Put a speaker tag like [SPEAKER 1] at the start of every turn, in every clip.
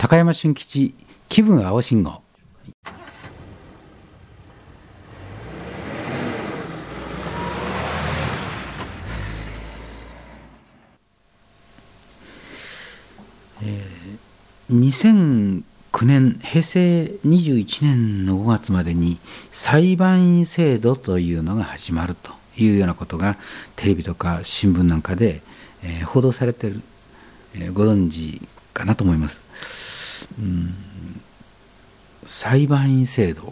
[SPEAKER 1] 高山俊吉気分青信号。2009年平成21年の5月までに裁判員制度というのが始まるというようなことがテレビとか新聞なんかで、報道されている、ご存知かなと思います。裁判員制度、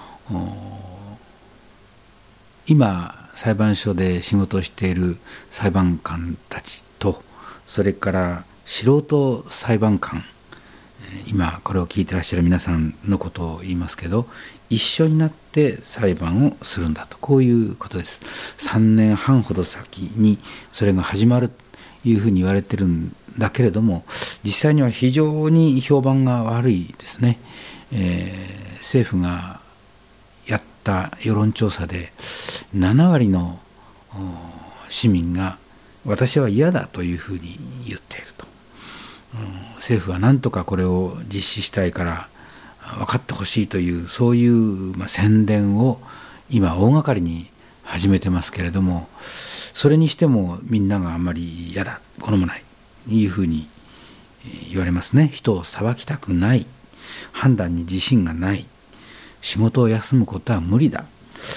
[SPEAKER 1] 今裁判所で仕事をしている裁判官たちと、それから素人裁判官、今これを聞いてらっしゃる皆さんのことを言いますけど、一緒になって裁判をするんだと、こういうことです。3年半ほど先にそれが始まるというふうに言われてるんだけれども、実際には非常に評判が悪いですね。政府がやった世論調査で7割の市民が私は嫌だというふうに言っていると。政府は何とかこれを実施したいから分かってほしいという、そういう、宣伝を今大掛かりに始めてますけれども、それにしてもみんながあんまり嫌だ、好まないというふうに言われますね。人を裁きたくない、判断に自信がない、仕事を休むことは無理だ。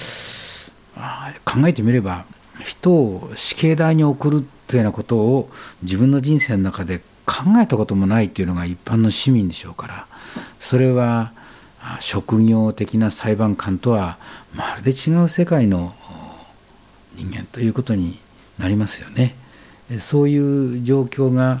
[SPEAKER 1] 考えてみれば、人を死刑台に送るというようなことを自分の人生の中で考えたこともないというのが一般の市民でしょうから、それは職業的な裁判官とはまるで違う世界の人間ということになりますよね。そういう状況が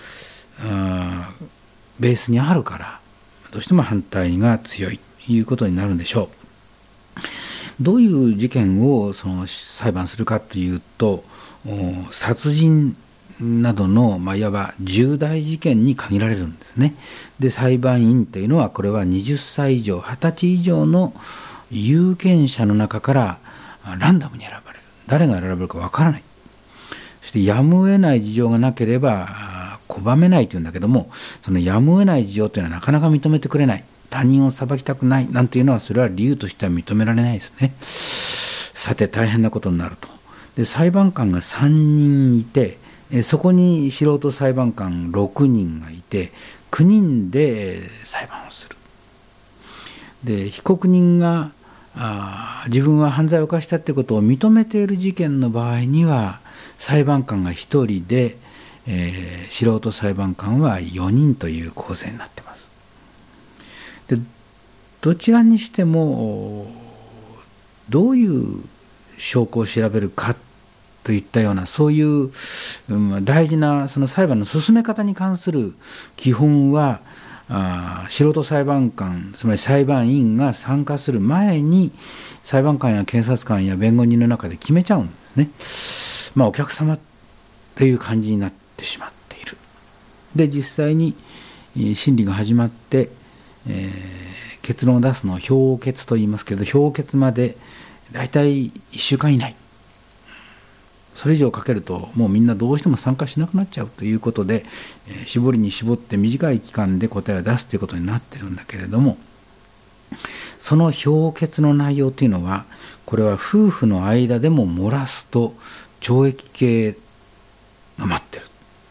[SPEAKER 1] ベースにあるから、どうしても反対が強いということになるんでしょう。どういう事件を裁判するかというと、殺人などの、いわば重大事件に限られるんですね。で、裁判員というのは、これは20歳以上、20歳以上の有権者の中からランダムに選ばれる。誰が選ばれるかわからない。そしてやむを得ない事情がなければ拒めないというんだけども、そのやむを得ない事情というのはなかなか認めてくれない。他人を裁きたくないなんていうのは、それは理由としては認められないですね。さて大変なことになると。で、裁判官が3人いて、そこに素人裁判官6人がいて、9人で裁判をする。で、被告人が自分は犯罪を犯したということを認めている事件の場合には、裁判官が1人で、素人裁判官は4人という構成になっています。で、どちらにしてもどういう証拠を調べるかといったような、そういう大事なその裁判の進め方に関する基本は、素人裁判官、つまり裁判員が参加する前に裁判官や検察官や弁護人の中で決めちゃうんですね。お客様という感じになってしまっている。で、実際に審理が始まって、結論を出すのを評決と言いますけれど、評決までだいたい1週間以内、それ以上かけるともうみんなどうしても参加しなくなっちゃうということで、絞りに絞って短い期間で答えを出すということになってるんだけれども、その評決の内容というのは、これは夫婦の間でも漏らすと懲役刑が待ってる。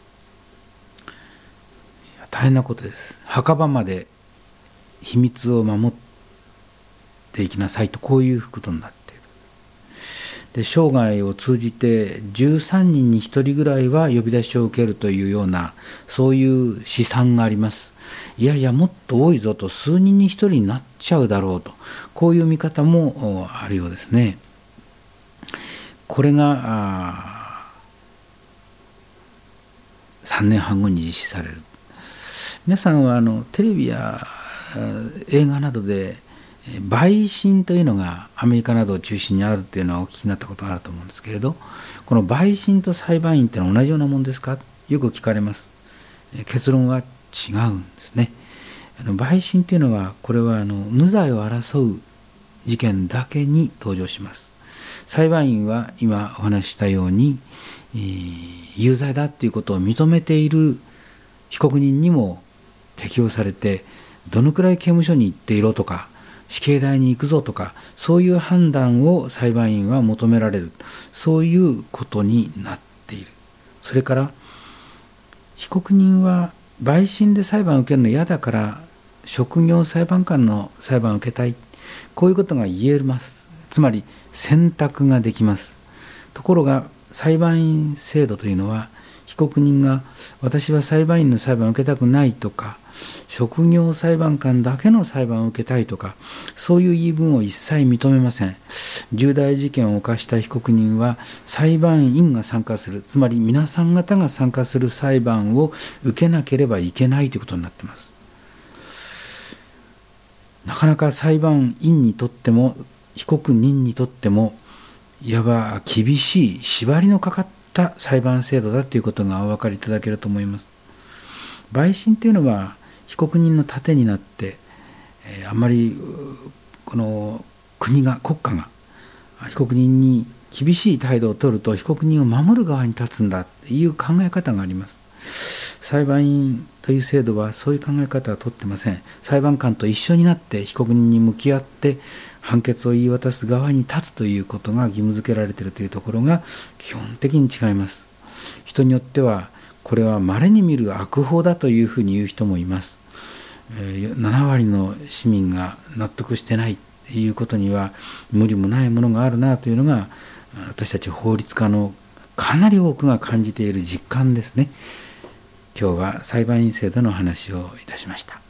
[SPEAKER 1] 大変なことです。墓場まで秘密を守っていきなさいと、こういうことになっている。で、生涯を通じて13人に1人ぐらいは呼び出しを受けるというような、そういう試算があります。いやいや、もっと多いぞと、数人に1人になっちゃうだろうと、こういう見方もあるようですね。これが3年半後に実施される。皆さんはテレビや映画などで陪審というのがアメリカなどを中心にあるというのはお聞きになったことがあると思うんですけれど、この陪審と裁判員というのは同じようなものですか、よく聞かれます。結論は違うんですね。陪審というのは、これは無罪を争う事件だけに登場します。裁判員は今お話ししたように、有罪だということを認めている被告人にも適用されて、どのくらい刑務所に行っていろとか死刑台に行くぞとか、そういう判断を裁判員は求められる、そういうことになっている。それから被告人は陪審で裁判を受けるの嫌だから職業裁判官の裁判を受けたい、こういうことが言えます。つまり選択ができます。ところが裁判員制度というのは、被告人が私は裁判員の裁判を受けたくないとか、職業裁判官だけの裁判を受けたいとか、そういう言い分を一切認めません。重大事件を犯した被告人は裁判員が参加する、つまり皆さん方が参加する裁判を受けなければいけないということになっています。なかなか裁判員にとっても被告人にとってもいわば厳しい縛りのかかった裁判制度だということがお分かりいただけると思います。陪審というのは被告人の盾になって、あんまりこの国家が被告人に厳しい態度を取ると被告人を守る側に立つんだという考え方があります。裁判員という制度はそういう考え方は取ってません。裁判官と一緒になって被告人に向き合って判決を言い渡す側に立つということが義務付けられているというところが基本的に違います。人によってはこれは稀に見る悪法だというふうに言う人もいます。7割の市民が納得してないということには無理もないものがあるなというのが、私たち法律家のかなり多くが感じている実感ですね。今日は裁判員制度の話をいたしました。